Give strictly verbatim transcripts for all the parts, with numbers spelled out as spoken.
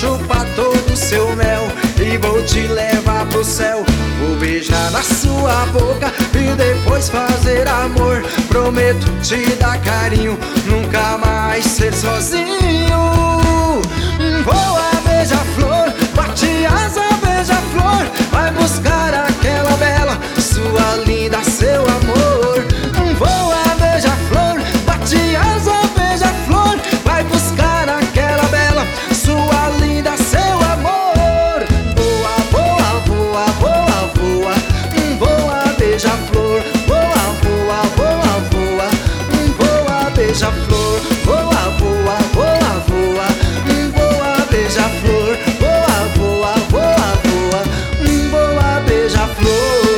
chupar todo o seu mel e vou te levar pro céu. Vou beijar na sua boca e depois fazer amor. Prometo te dar carinho, nunca mais ser sozinho. Voa, beija-flor, bate asa, beija-flor, vai buscar aquela bela, sua linda, seu amor. Voa, beija-flor, bate asa, beija-flor, vai buscar aquela bela, sua linda, seu amor. Voa, voa, voa, voa, voa, voa, beija-flor, voa, voa, voa, voa, voa, beija-flor, voa, voa, voa, voa, voa, beija-flor, voa, voa, voa, voa, voa, beija-flor.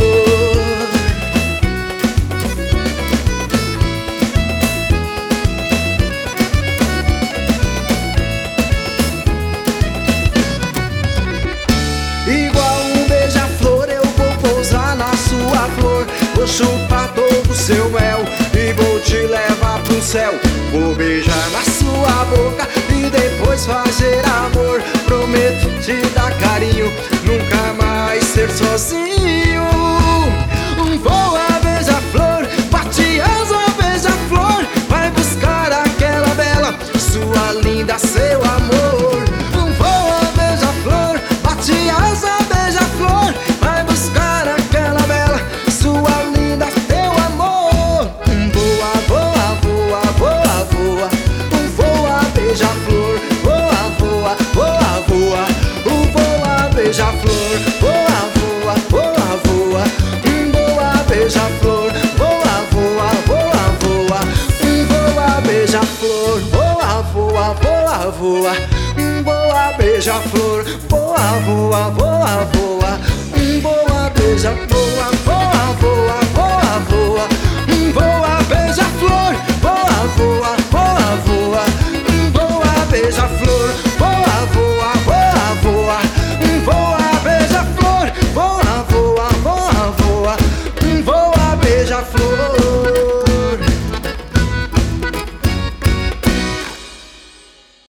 Igual um beija-flor eu vou pousar na sua flor. Vou chupar todo o seu mel e vou te levar pro céu. Vou beijar na sua boca e depois fazer amor. Prometo te dar carinho, nunca mais ser sozinho. Voa, beija-flor, bate asa, beija-flor, vai buscar aquela bela, sua linda, seu amor. Voa, beija-flor, bate asa, beija-flor, vai buscar aquela bela, sua linda, teu amor. Voa, voa, voa, voa, voa, voa, beija-flor, voa, voa, voa, voa, voa, beija-flor, voa, voa, voa, voa, voa, beija-flor, voa, voa, voa, voa, voa, beija-flor, voa, voa, voa, voa, voa, beija-flor, voa, voa, voa, voa, voa, beija, voa.